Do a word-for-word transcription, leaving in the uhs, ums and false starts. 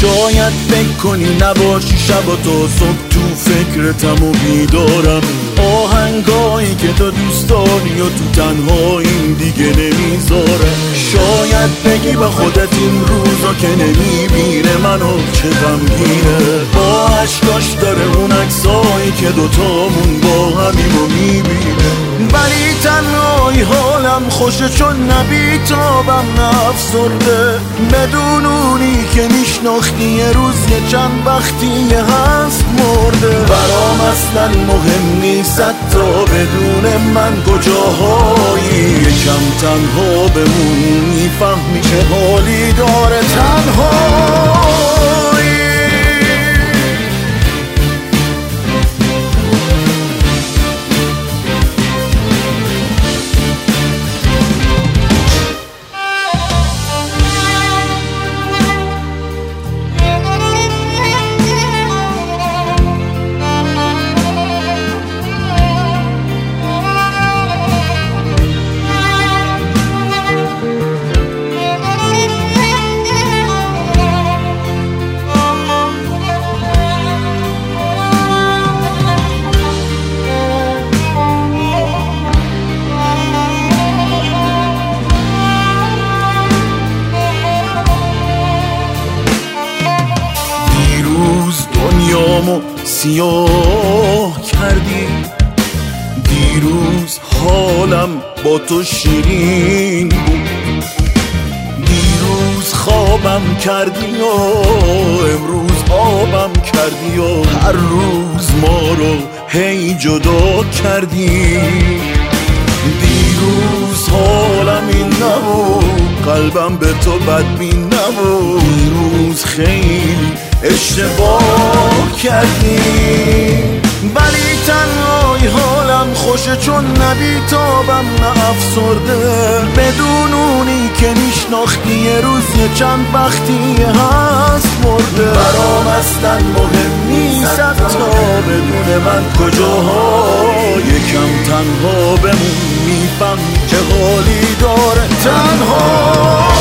شاید فکر کنی نباشی شب و تا صبح تو فکرتم و بیدارم. آهنگایی که تو دوست داری و تو تنهایی دیگه نمیذاره. شاید بگی با خودت این روزا که نمیبینه منو چه غمگینه. با عشقاش داره اون عکسایی که دوتامون با همیم و میبینه. ولی تنهایی حالم خوشه چون نبیتابم نفسرده. بدون اونی که میشناختی یه روز یه چند وقتی هست مرده. برام اصلا مهم نیست تا بدون من کجاهایی. یکم تنها بمون میفهمی چه حالی داره تنهایی. دنیامو سیاه کردی. دیروز حالم با تو شیرین بود. دیروز خوابم کردی و امروز آبم کردی و هر روز ما رو هی جدا کردی. دیروز حالم این نبود، قلبم به تو بدبین نبود. دیروز خیلی اشتباه کردی. ولی تنهایی حالم خوشه چون نبیتابم نه افسرده. بدون اونی که میشناختی یه روز یه چند وقتی هست مرده. برام اصلا مهم نیست تا بدون من کجاها. یکم تنها بمون میفهم چه حالی داره تنها.